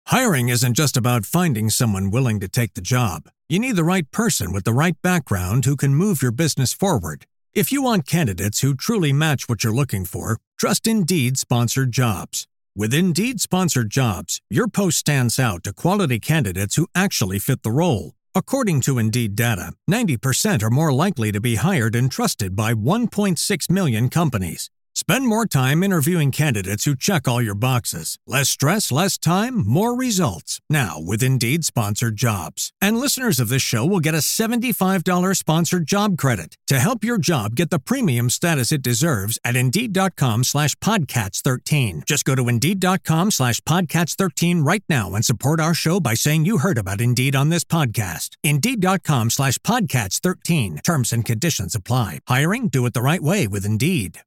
Hiring isn't just about finding someone willing to take the job. You need the right person with the right background who can move your business forward. If you want candidates who truly match what you're looking for, trust Indeed Sponsored Jobs. With Indeed Sponsored Jobs, your post stands out to quality candidates who actually fit the role. According to Indeed data, 90% are more likely to be hired and trusted by 1.6 million companies. Spend more time interviewing candidates who check all your boxes. Less stress, less time, more results. Now with Indeed Sponsored Jobs. And listeners of this show will get a $75 sponsored job credit to help your job get the premium status it deserves at Indeed.com/Podcats13. Just go to Indeed.com/Podcats13 right now and support our show by saying you heard about Indeed on this podcast. Indeed.com/Podcats13. Terms and conditions apply. Hiring? Do it the right way with Indeed.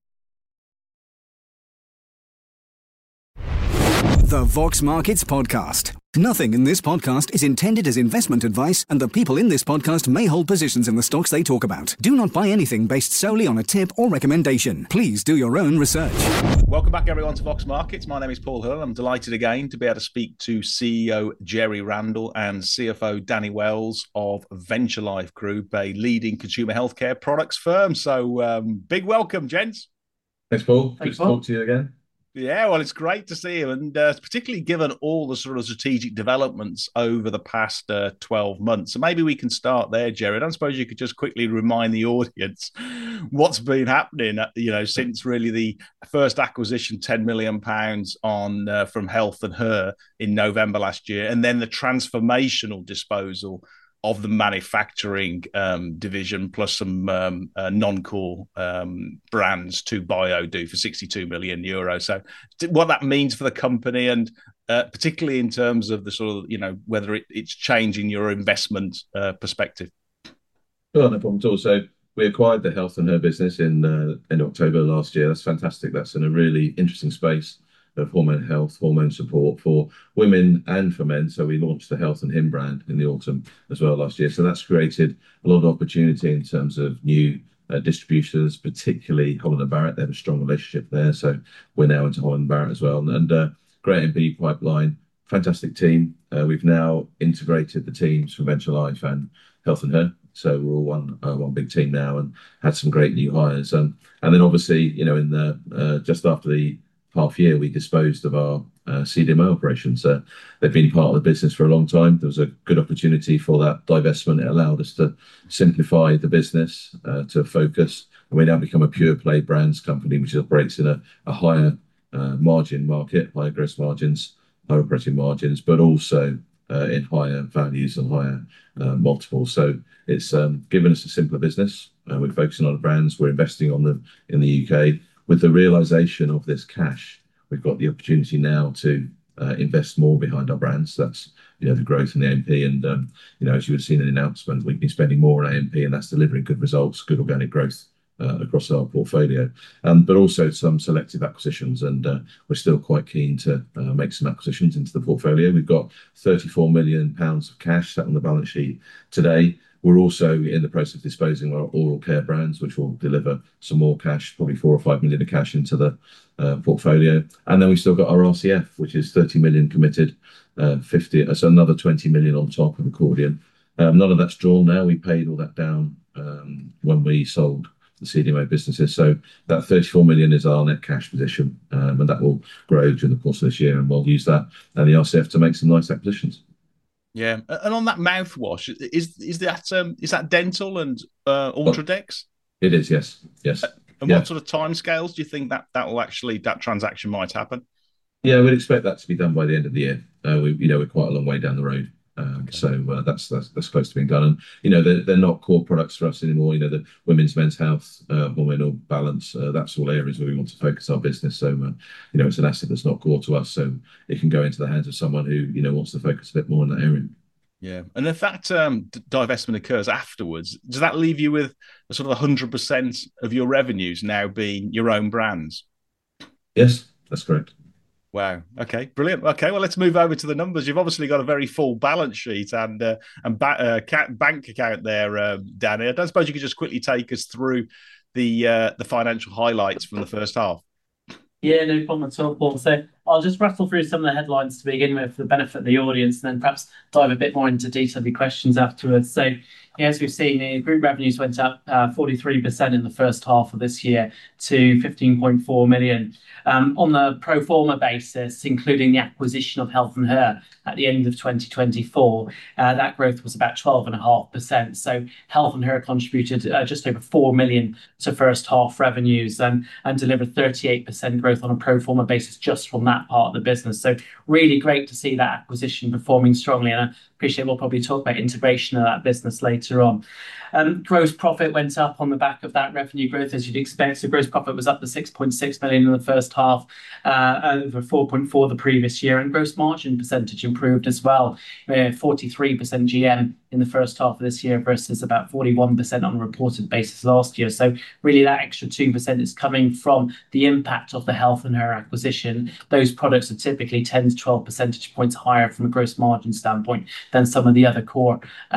The Vox Markets Podcast. Nothing in this podcast is intended as investment advice, and the people in this podcast may hold positions in the stocks they talk about. Do not buy anything based solely on a tip or recommendation. Please do your own research. Welcome back, everyone, to Vox Markets. My name is Paul Hill. I'm delighted again to be able to speak to CEO Jerry Randall and CFO Danny Wells of Venture Life Group, a leading consumer healthcare products firm. So big welcome, gents. Thanks, Paul. Good to talk to you again. Yeah, well, it's great to see you, and particularly given all the sort of strategic developments over the past 12 months. So maybe we can start there, Jared. I suppose you could just quickly remind the audience what's been happening, since really the first acquisition, £10 million on from Health and Her in November last year, and then the transformational disposal of the manufacturing division plus some non-core brands to Biodo for €62 million. So what that means for the company, and particularly in terms of the sort of, whether it's changing your investment perspective. Well, no problem at all. So we acquired the Health and Her business in October last year. That's fantastic. That's in a really interesting space of hormone health, hormone support for women and for men. So we launched the Health and Him brand in the autumn as well last year. So that's created a lot of opportunity in terms of new distributors, particularly Holland & Barrett. They have a strong relationship there. So we're now into Holland & Barrett as well. And great MBE pipeline, fantastic team. We've now integrated the teams from Venture Life and Health and Her. So we're all one big team now, and had some great new hires. And then obviously, in the just after the half year, we disposed of our CDMO operations. They've been part of the business for a long time. There was a good opportunity for that divestment. It allowed us to simplify the business, to focus, and we now become a pure play brands company, which operates in a higher margin market, higher gross margins, higher operating margins, but also in higher values and higher multiples. So it's given us a simpler business. We're focusing on the brands. We're investing on them in the UK. With the realization of this cash, we've got the opportunity now to invest more behind our brands. That's the growth in the A&P, and as you would have seen in the announcement, we've been spending more on A&P, and that's delivering good results, good organic growth across our portfolio, but also some selective acquisitions, and we're still quite keen to make some acquisitions into the portfolio. We've got £34 million of cash sat on the balance sheet today. We're also in the process of disposing of our oral care brands, which will deliver some more cash, probably 4 or 5 million of cash into the portfolio. And then we've still got our RCF, which is 30 million committed, 50, so another 20 million on top of accordion. None of that's drawn now. We paid all that down when we sold the CDMO businesses. So that 34 million is our net cash position, and that will grow during the course of this year, and we'll use that and the RCF to make some nice acquisitions. Yeah, and on that mouthwash, is that Dental and Ultradex? It is, yes. And what sort of timescales do you think that transaction might happen? Yeah, we'd expect that to be done by the end of the year. We're quite a long way down the road, so that's close to being done. And they're not core products for us anymore. The women's, men's health, hormonal balance, that's all areas where we want to focus our business. So it's an asset that's not core to us, so it can go into the hands of someone who wants to focus a bit more in that area. Yeah, and if that divestment occurs afterwards, does that leave you with a sort of 100% of your revenues now being your own brands? Yes, that's correct. Wow. Okay. Brilliant. Okay. Well, let's move over to the numbers. You've obviously got a very full balance sheet and bank account there, Danny. I don't suppose you could just quickly take us through the financial highlights from the first half. Yeah, no problem at all, Paul. So I'll just rattle through some of the headlines to begin with for the benefit of the audience, and then perhaps dive a bit more into detail of your questions afterwards. So, yeah, as we've seen, the group revenues went up 43% in the first half of this year to 15.4 million. On the pro forma basis, including the acquisition of Health and Her at the end of 2024, that growth was about 12.5%. So Health and Her contributed just over 4 million to first half revenues and delivered 38% growth on a pro forma basis just from that part of the business. So really great to see that acquisition performing strongly. And I appreciate we'll probably talk about integration of that business later on. Gross profit went up on the back of that revenue growth, as you'd expect. So gross profit was up to 6.6 million in the first half, over 4.4 the previous year, and gross margin percentage improved as well, 43% GM in the first half of this year versus about 41% on a reported basis last year. So really that extra 2% is coming from the impact of the Health and Her acquisition. Those products are typically 10 to 12 percentage points higher from a gross margin standpoint than some of the other core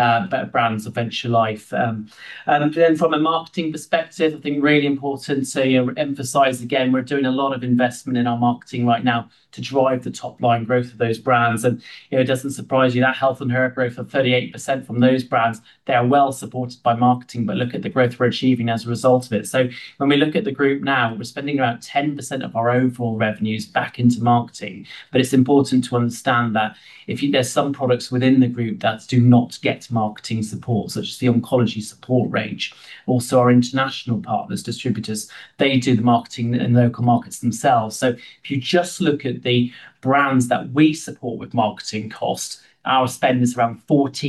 brands of Venture Life. And then from a marketing perspective, I think really important to emphasize again, we're doing a lot of investment in our marketing right now to drive the top line growth of those brands. And it doesn't surprise you that Health and Her growth of 38% from those brands, they are well supported by marketing, but look at the growth we're achieving as a result of it. So when we look at the group now, we're spending around 10% of our overall revenues back into marketing. But it's important to understand that there's some products within the group that do not get marketing support, such as the oncology support range. Also, our international partners, distributors, they do the marketing in local markets themselves. So if you just look at the brands that we support with marketing costs, our spend is around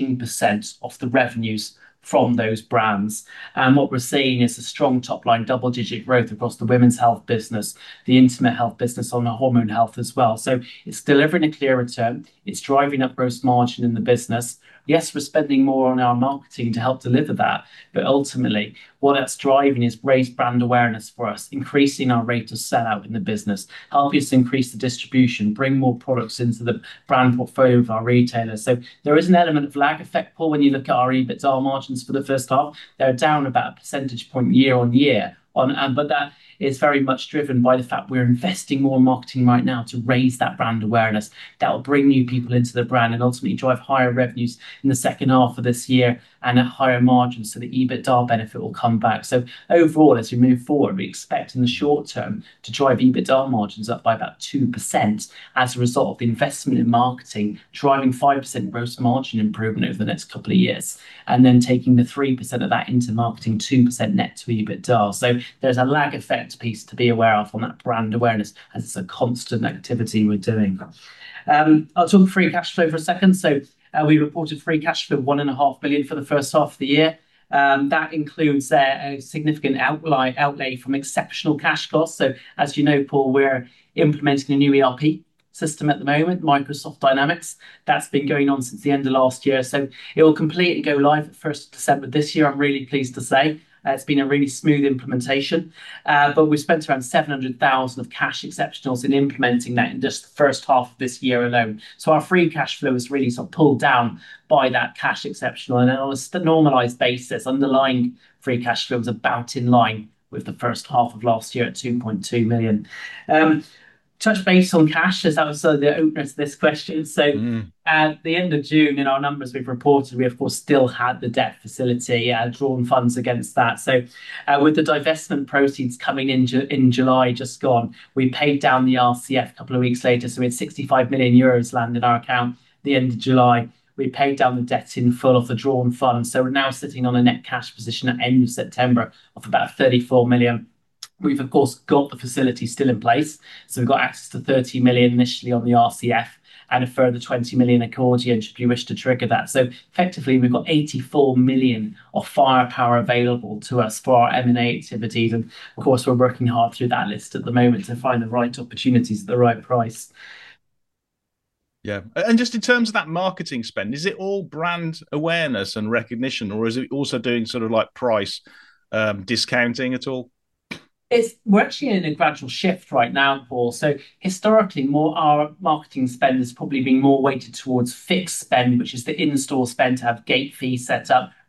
14% of the revenues from those brands. And what we're seeing is a strong top line double-digit growth across the women's health business, the intimate health business, on the hormone health as well. So it's delivering a clear return. It's driving up gross margin in the business. Yes, we're spending more on our marketing to help deliver that, but ultimately what that's driving is raised brand awareness for us, increasing our rate of sellout in the business, helping us increase the distribution, bring more products into the brand portfolio of our retailers. So there is an element of lag effect, Paul, when you look at our EBITDA margins for the first half. They're down about a percentage point year on year, but that is very much driven by the fact we're investing more in marketing right now to raise that brand awareness. That will bring new people into the brand and ultimately drive higher revenues in the second half of this year and at higher margins, so the EBITDA benefit will come back. So overall, as we move forward, we expect in the short term to drive EBITDA margins up by about 2% as a result of the investment in marketing, driving 5% gross margin improvement over the next couple of years, and then taking the 3% of that into marketing, 2% net to EBITDA. So there's a lag effect piece to be aware of on that brand awareness, as it's a constant activity we're doing. I'll talk free cash flow for a second. So we reported free cash flow of 1.5 million for the first half of the year. That includes a significant outlay from exceptional cash costs. So as you know, Paul, we're implementing a new ERP system at the moment, Microsoft Dynamics. That's been going on since the end of last year. So it will complete and go live at 1st of December this year, I'm really pleased to say. It's been a really smooth implementation, but we've spent around 700,000 of cash exceptionals in implementing that in just the first half of this year alone. So our free cash flow is really sort of pulled down by that cash exceptional, and on a normalised basis, underlying free cash flow was about in line with the first half of last year at 2.2 million. Touch base on cash, as that was the opener to this question. So at the end of June, in our numbers we've reported, we of course still had the debt facility, drawn funds against that. So with the divestment proceeds coming in July just gone, we paid down the RCF a couple of weeks later. So we had 65 million euros land in our account at the end of July. We paid down the debt in full of the drawn funds. So we're now sitting on a net cash position at end of September of about 34 million. We've, of course, got the facility still in place. So we've got access to 30 million initially on the RCF and a further 20 million accordion should we wish to trigger that. So effectively, we've got 84 million of firepower available to us for our M&A activities. And of course, we're working hard through that list at the moment to find the right opportunities at the right price. Yeah. And just in terms of that marketing spend, is it all brand awareness and recognition, or is it also doing sort of like price discounting at all? We're actually in a gradual shift right now, Paul. So historically, our marketing spend has probably been more weighted towards fixed spend, which is the in-store spend to have gate fees set up,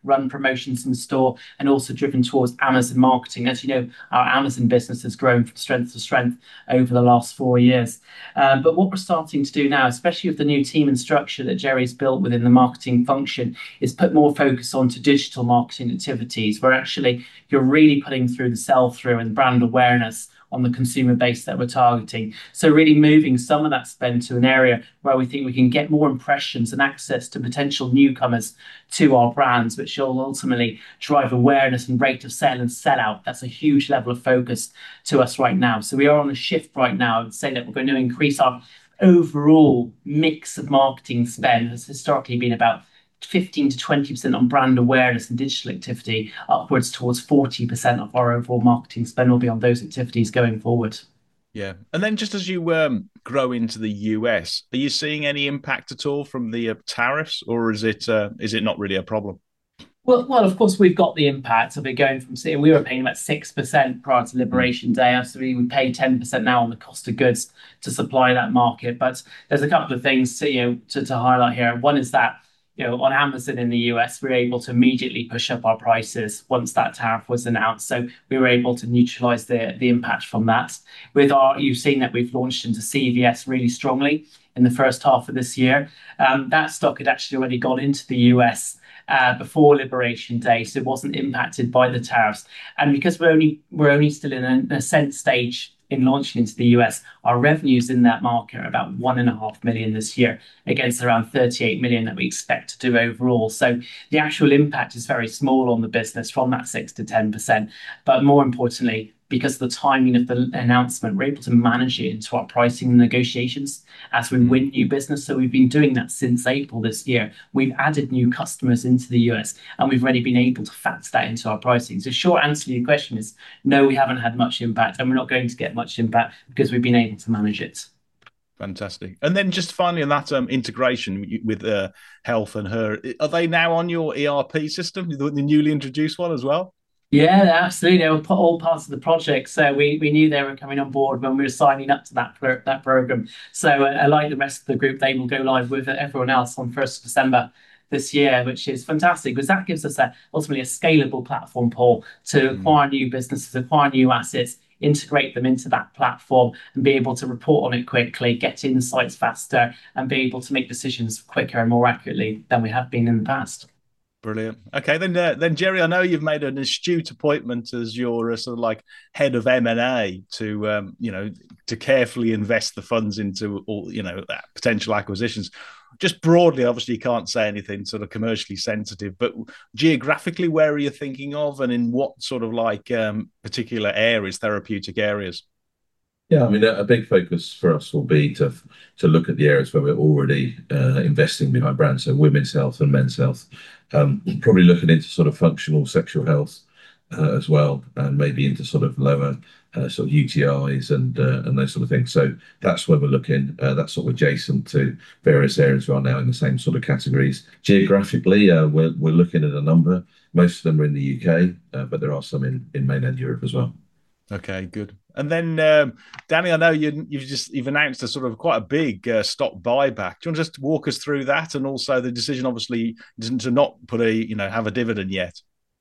run promotions in store, and also driven towards Amazon marketing. As you know, our Amazon business has grown from strength to strength over the last 4 years. But what we're starting to do now, especially with the new team and structure that Jerry's built within the marketing function, is put more focus onto digital marketing activities, where actually you're really putting through the sell-through and brand awareness on the consumer base that we're targeting. So really moving some of that spend to an area where we think we can get more impressions and access to potential newcomers to our brands, which will ultimately drive awareness and rate of sale and sell out. That's a huge level of focus to us right now. So we are on a shift right now. I would say that we're going to increase our overall mix of marketing spend. Has historically been about 15 to 20% on brand awareness and digital activity, upwards towards 40% of our overall marketing spend will be on those activities going forward. Yeah. And then just as you grow into the US, are you seeing any impact at all from the tariffs, or is it not really a problem? Well, of course, we've got the impact of it going from saying we were paying about 6% prior to Liberation Day. So we would pay 10% now on the cost of goods to supply that market. But there's a couple of things to highlight here. One is that on Amazon in the US, we were able to immediately push up our prices once that tariff was announced. So we were able to neutralize the impact from that. You've seen that we've launched into CVS really strongly in the first half of this year. That stock had actually already gone into the US before Liberation Day, so it wasn't impacted by the tariffs. And because we're only still in an ascent stage in launching into the US, our revenues in that market are about 1.5 million this year, against around 38 million that we expect to do overall. So the actual impact is very small on the business from that 6 to 10%. But more importantly, because of the timing of the announcement, we're able to manage it into our pricing negotiations as we win new business. So we've been doing that since April this year. We've added new customers into the US, and we've already been able to factor that into our pricing. So short answer to your question is no, we haven't had much impact, and we're not going to get much impact because we've been able to manage it. Fantastic. And then just finally on that integration with Health and Her, are they now on your ERP system, the newly introduced one as well? Yeah, absolutely. They were all parts of the project. So we knew they were coming on board when we were signing up to that program. So like the rest of the group, they will go live with everyone else on 1st of December this year, which is fantastic because that gives us ultimately a scalable platform, Paul, to acquire new businesses, acquire new assets, integrate them into that platform and be able to report on it quickly, get insights faster, and be able to make decisions quicker and more accurately than we have been in the past. Brilliant. Okay, then Jerry, I know you've made an astute appointment as your sort of like head of M&A to to carefully invest the funds into all potential acquisitions. Just broadly, obviously, you can't say anything sort of commercially sensitive, but geographically, where are you thinking of, and in what sort of like particular areas, therapeutic areas? Yeah, I mean, a big focus for us will be to look at the areas where we're already investing behind brands, so women's health and men's health. Probably looking into sort of functional sexual health as well, and maybe into sort of lower sort of UTIs and those sort of things. So that's where we're looking. That's sort of adjacent to various areas we are now in the same sort of categories. Geographically, we're looking at a number. Most of them are in the UK, but there are some in mainland Europe as well. Okay, good. And then, Danny, I know you've announced a sort of quite a big stock buyback. Do you want to just walk us through that, and also the decision, obviously, to not put have a dividend yet?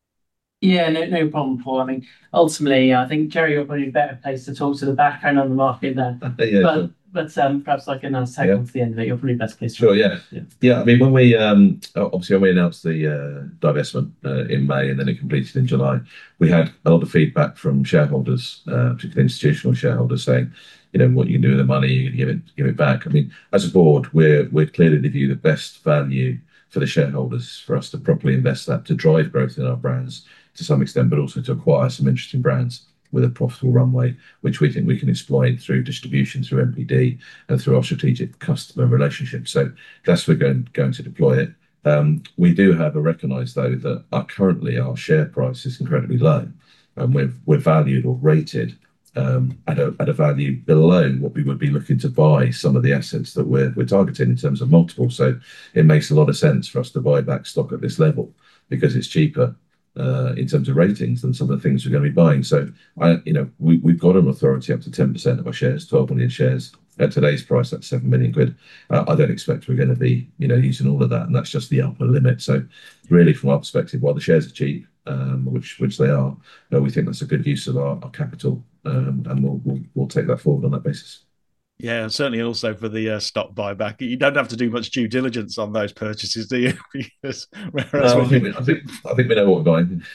Yeah, no problem, Paul. I mean, ultimately, I think Jerry, you're probably a better place to talk to the background on the market there. Yeah, but perhaps I can take on to the end of it. You're probably best placed. Sure, yeah. I mean, when we obviously when we announced the divestment in May and then it completed in July, we had a lot of feedback from shareholders, particularly institutional shareholders, saying, what you can do with the money, you can give it back. I mean, as a board, we're clearly to view the best value for the shareholders for us to properly invest that to drive growth in our brands to some extent, but also to acquire some interesting brands with a profitable runway, which we think we can exploit through distribution, through MPD, and through our strategic customer relationships. So that's where we're going to deploy it. We do have to recognise, though, that currently our share price is incredibly low, and we're valued or rated at a value below what we would be looking to buy some of the assets that we're targeting in terms of multiple. So it makes a lot of sense for us to buy back stock at this level because it's cheaper in terms of ratings than some of the things we're going to be buying. So we've got an authority up to 10% of our shares, 12 million shares. at today's price, that's 7 million quid. I don't expect we're going to be, using all of that, and that's just the upper limit. So really, from our perspective, while the shares are cheap, which they are, we think that's a good use of our capital, and we'll take that forward on that basis. Yeah, certainly also for the stock buyback. You don't have to do much due diligence on those purchases, do you? Whereas no, I think we know what we're buying.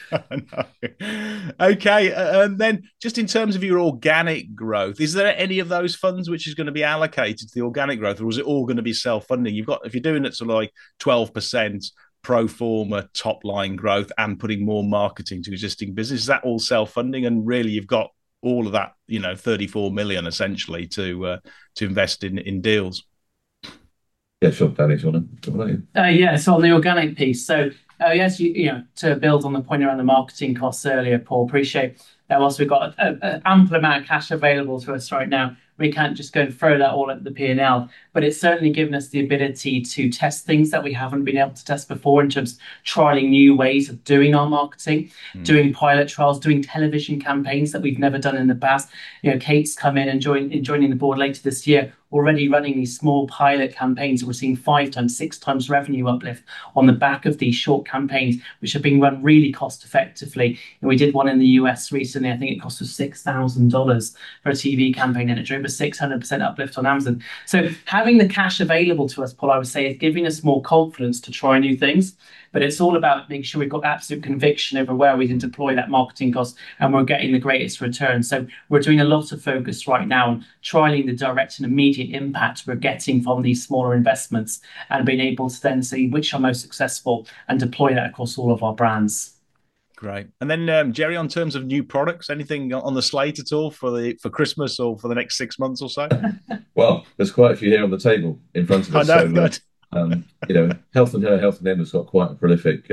Okay, and then just in terms of your organic growth, is there any of those funds which is going to be allocated to the organic growth, or is it all going to be self-funding? If you're doing it to like 12% pro forma top line growth and putting more marketing to existing business, is that all self-funding? And really, you've got all of that, 34 million essentially to invest in deals. Yeah, sure. Danny, do you want to? So on the organic piece, so yes, to build on the point around the marketing costs earlier, Paul, appreciate that whilst we've got an ample amount of cash available to us right now, we can't just go and throw that all at the P&L. But it's certainly given us the ability to test things that we haven't been able to test before in terms of trialing new ways of doing our marketing, doing pilot trials, doing television campaigns that we've never done in the past. Kate's come in and joining the board later this year, already running these small pilot campaigns, and we're seeing 5 times, 6 times revenue uplift on the back of these short campaigns, which have been run really cost effectively. And we did one in the US recently. I think it cost us $6,000 for a TV campaign, and it drove a 600% uplift on Amazon. So having the cash available to us, Paul, I would say, is giving us more confidence to try new things. But it's all about making sure we've got absolute conviction over where we can deploy that marketing cost and we're getting the greatest return. So we're doing a lot of focus right now on trialing the direct and immediate impact we're getting from these smaller investments and being able to then see which are most successful and deploy that across all of our brands. Great. And then, Jerry, on terms of new products, anything on the slate at all for Christmas or for the next 6 months or so? Well, there's quite a few here on the table in front of us. I know. Health and Him has got quite a prolific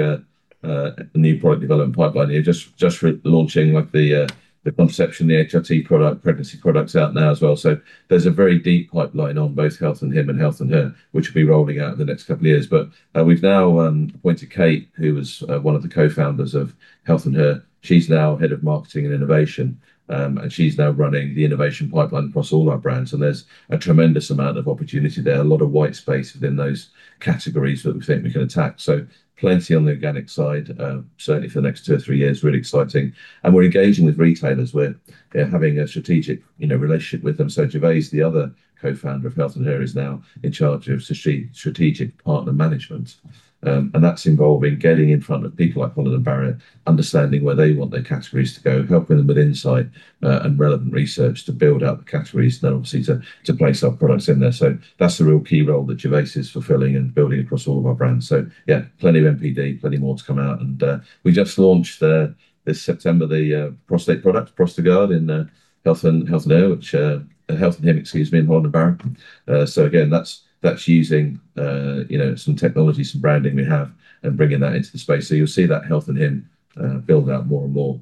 new product development pipeline here. Just launching like the contraception, the HRT product, pregnancy products out now as well. So there's a very deep pipeline on both Health and Him and Health and Her, which will be rolling out in the next couple of years. But we've now appointed Kate, who was one of the co-founders of Health and Her. She's now head of marketing and innovation. And she's now running the innovation pipeline across all our brands. And there's a tremendous amount of opportunity there, a lot of white space within those categories that we think we can attack. So plenty on the organic side, certainly for the next 2 or 3 years, really exciting. And we're engaging with retailers. We're having a strategic relationship with them. So Gervais, the other co-founder of Health and Her, is now in charge of strategic partner management. And that's involving getting in front of people like Holland & Barrett, understanding where they want their categories to go, helping them with insight and relevant research to build out the categories, and then obviously to place our products in there. So that's the real key role that Gervais is fulfilling and building across all of our brands. So yeah, plenty of NPD, plenty more to come out. And we just launched this September the prostate product, Prostagard, in Health and Her, which Health and Him, in Holland & Barrett. So again, that's using some technology, some branding we have, and bringing that into the space. So you'll see that Health and Him build out more and more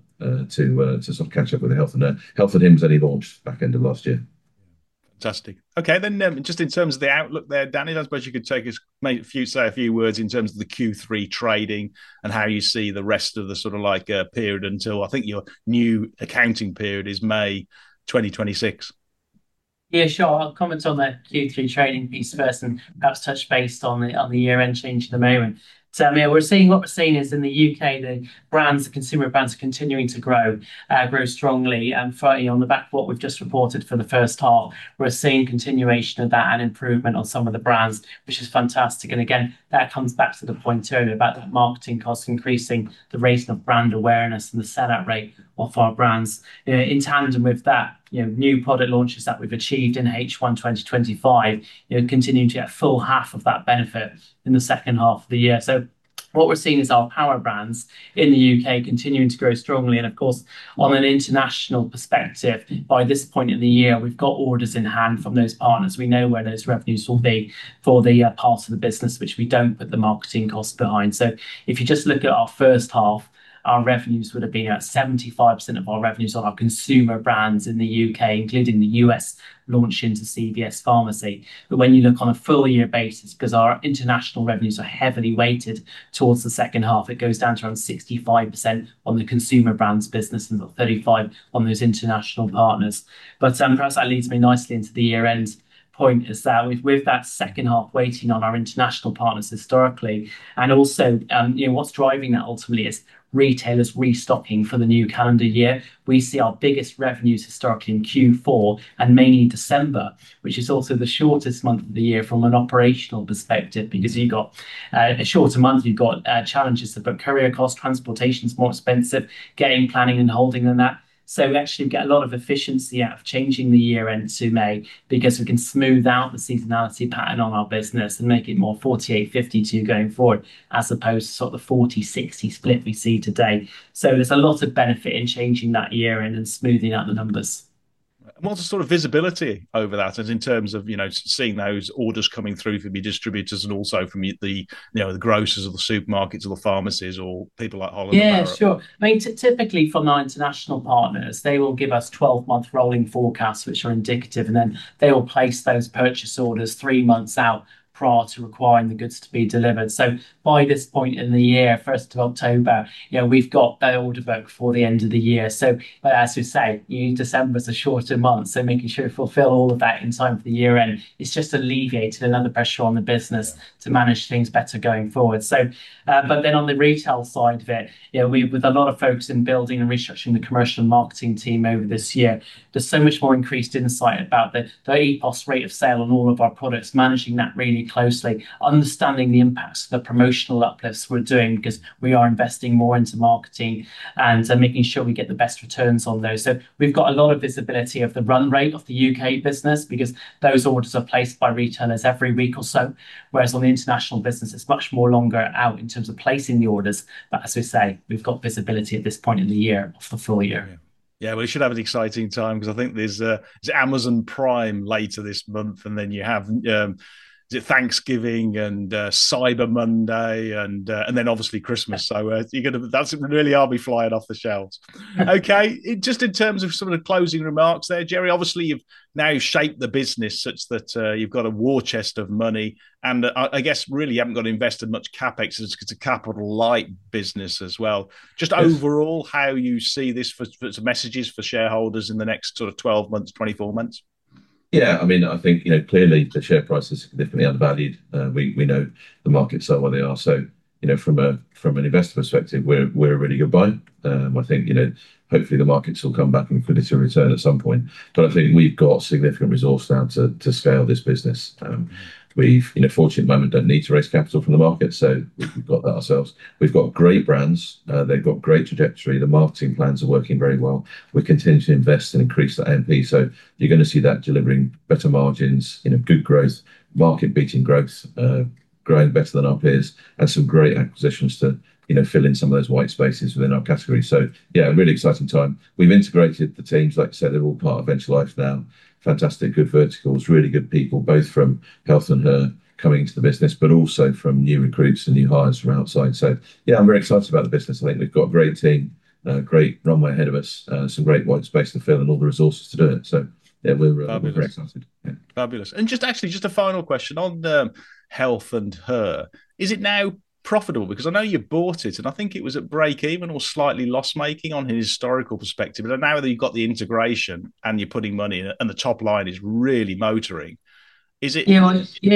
to sort of catch up with the Health and Her. Health and Him's only launched back end of last year. Fantastic. Okay, then just in terms of the outlook there, Danny, I suppose you could say a few words in terms of the Q3 trading and how you see the rest of the sort of like period until I think your new accounting period is May 2026. Yeah, sure. I'll comment on the Q3 trading piece first and perhaps touch base on the year-end change in a moment. So what we're seeing is in the UK, the consumer brands are continuing to grow strongly. And on the back of what we've just reported for the first half, we're seeing continuation of that and improvement on some of the brands, which is fantastic. And again, that comes back to the point earlier about that marketing costs increasing the rate of brand awareness and the sellout rate of our brands. In tandem with that, new product launches that we've achieved in H1 2025, continuing to get full half of that benefit in the second half of the year. So what we're seeing is our power brands in the UK continuing to grow strongly. And of course, on an international perspective, by this point in the year, we've got orders in hand from those partners. We know where those revenues will be for the part of the business which we don't put the marketing costs behind. So if you just look at our first half, our revenues would have been at 75% of our revenues on our consumer brands in the UK, including the US launch into CVS Pharmacy. But when you look on a full year basis, because our international revenues are heavily weighted towards the second half, it goes down to around 65% on the consumer brands business and 35% on those international partners. But perhaps that leads me nicely into the year end point is that with that second half weighting on our international partners historically, and also what's driving that ultimately is retailers restocking for the new calendar year. We see our biggest revenues historically in Q4 and mainly December, which is also the shortest month of the year from an operational perspective, because you've got a shorter month, you've got challenges of courier cost, transportation is more expensive, getting planning and holding than that. So we actually get a lot of efficiency out of changing the year end to May, because we can smooth out the seasonality pattern on our business and make it more 48-52 going forward, as opposed to sort of the 40-60 split we see today. So there's a lot of benefit in changing that year end and smoothing out the numbers. What's the sort of visibility over that, as in terms of seeing those orders coming through from your distributors and also from the grocers or the supermarkets or the pharmacies or people like Holland? Yeah, sure. I mean, typically from our international partners, they will give us 12-month rolling forecasts, which are indicative, and then they will place those purchase orders 3 months out prior to requiring the goods to be delivered. So by this point in the year, 1st of October, we've got the order book for the end of the year. So as we say, December is a shorter month, so making sure we fulfill all of that in time for the year end, it's just alleviated another pressure on the business to manage things better going forward. So, but then on the retail side of it, with a lot of focus in building and restructuring the commercial and marketing team over this year, there's so much more increased insight about the EPOS rate of sale on all of our products, managing that really closely, understanding the impacts of the promotional uplifts we're doing, because we are investing more into marketing and making sure we get the best returns on those. So we've got a lot of visibility of the run rate of the UK business, because those orders are placed by retailers every week or so, whereas on the international business it's much more longer out in terms of placing the orders. But as we say, we've got visibility at this point in the year of the full year. Yeah, well, we should have an exciting time, because I think there's Amazon Prime later this month, and then you have is it Thanksgiving and Cyber Monday, and then obviously Christmas. So that's really are be flying off the shelves. Okay, just in terms of some of the closing remarks there, Jerry. Obviously, you've now shaped the business such that you've got a war chest of money, and I guess really you haven't got invested much capex. It's a capital light business as well. Just overall, how you see this for messages for shareholders in the next sort of 12 months, 24 months. Yeah, I mean, I think clearly the share price is significantly undervalued. We know the markets are where they are. So from an investor perspective, we're a really good buy. I think hopefully the markets will come back and liquidity will return at some point. But I think we've got significant resource now to scale this business. We've, fortunately at the moment, don't need to raise capital from the market, so we've got that ourselves. We've got great brands. They've got great trajectory. The marketing plans are working very well. We continue to invest and increase that A&P, so you're going to see that delivering better margins, good growth, market-beating growth, growing better than our peers, and some great acquisitions to fill in some of those white spaces within our category. So yeah, really exciting time. We've integrated the teams, like I said, they're all part of Venture Life now. Fantastic, good verticals, really good people, both from Health and Her coming into the business, but also from new recruits and new hires from outside. So yeah, I'm very excited about the business. I think we've got a great team, great runway ahead of us, some great white space to fill and all the resources to do it. So yeah, we're very excited. Yeah. Fabulous. And just a final question on Health and Her. Is it now profitable? Because I know you bought it and I think it was at break even or slightly loss making on a historical perspective, but now that you've got the integration and you're putting money in it and the top line is really motoring, is it? You're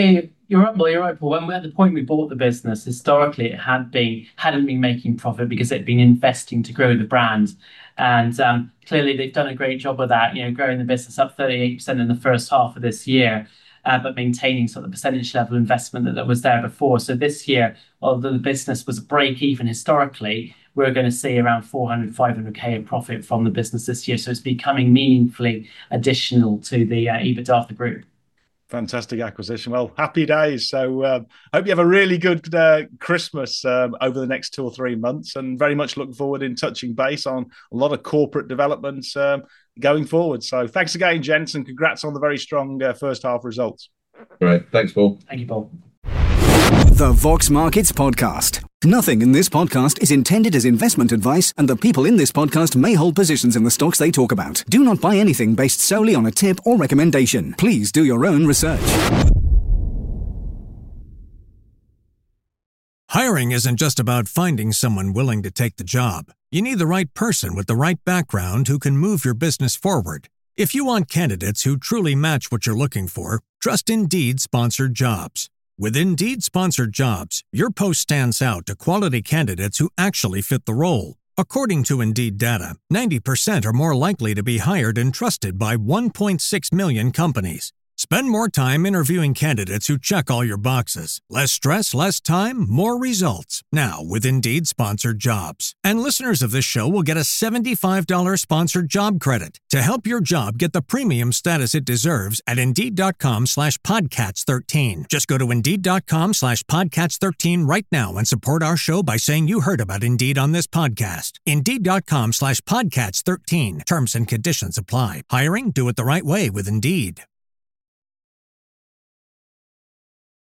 right, Paul. When we're at the point we bought the business, historically it hadn't been making profit because it'd been investing to grow the brand, and clearly they've done a great job of that. Growing the business up 38% in the first half of this year. But maintaining sort of the percentage level investment that was there before. So this year, although the business was break even historically, we're going to see around 400-500k of profit from the business this year. So it's becoming meaningfully additional to the EBITDA of the group. Fantastic acquisition. Well, happy days. So hope you have a really good Christmas over the next 2 or 3 months, and very much looking forward in touching base on a lot of corporate developments going forward. So thanks again, gents, and congrats on the very strong first half results. Great. Thanks, Paul. Thank you, Paul. The Vox Markets Podcast. Nothing in this podcast is intended as investment advice, and the people in this podcast may hold positions in the stocks they talk about. Do not buy anything based solely on a tip or recommendation. Please do your own research. Hiring isn't just about finding someone willing to take the job. You need the right person with the right background who can move your business forward. If you want candidates who truly match what you're looking for, Trust Indeed Sponsored Jobs. With Indeed Sponsored Jobs, your post stands out to quality candidates who actually fit the role. According to Indeed data, 90% are more likely to be hired and trusted by 1.6 million companies. Spend more time interviewing candidates who check all your boxes. Less stress, less time, more results. Now with Indeed Sponsored Jobs. And listeners of this show will get a $75 sponsored job credit to help your job get the premium status it deserves at Indeed.com/Podcats13. Just go to Indeed.com/Podcats13 right now and support our show by saying you heard about Indeed on this podcast. Indeed.com/Podcats13. Terms and conditions apply. Hiring? Do it the right way with Indeed.